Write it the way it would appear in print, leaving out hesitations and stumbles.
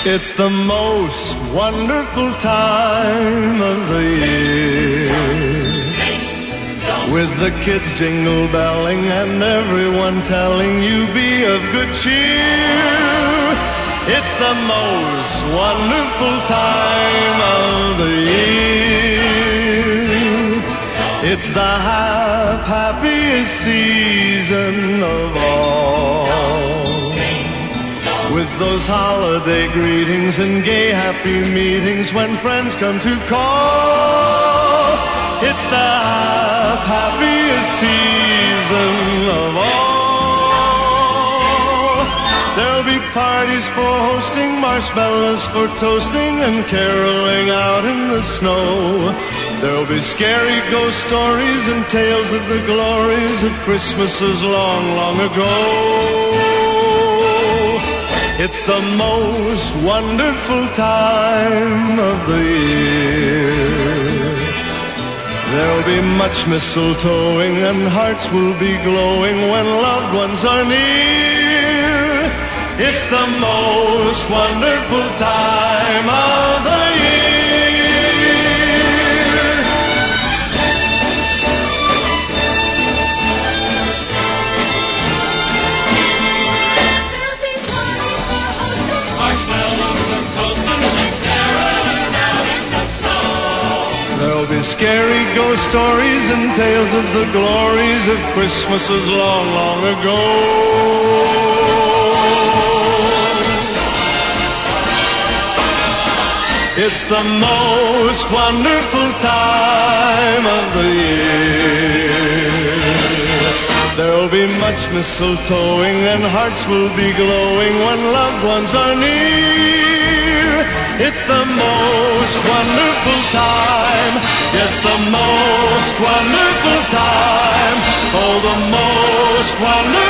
It's the most wonderful time of the year, with the kids jingle belling and everyone telling you be of good cheer. It's the most wonderful time of the year. It's the happiest season of all, with those holiday greetings and gay happy meetings when friends come to call. It's the happiest season of all. There'll be parties for hosting, marshmallows for toasting, and caroling out in the snow. There'll be scary ghost stories and tales of the glories of Christmases long, long ago. It's the most wonderful time of the year. There'll be much mistletoeing and hearts will be glowing when loved ones are near. It's the most wonderful time of the year. There'll be scary ghost stories and tales of the glories of Christmases long, long ago. It's the most wonderful time of the year. There'll be much mistletoeing and hearts will be glowing when loved ones are near. It's the most wonderful time, yes, the most wonderful time, oh, the most wonderful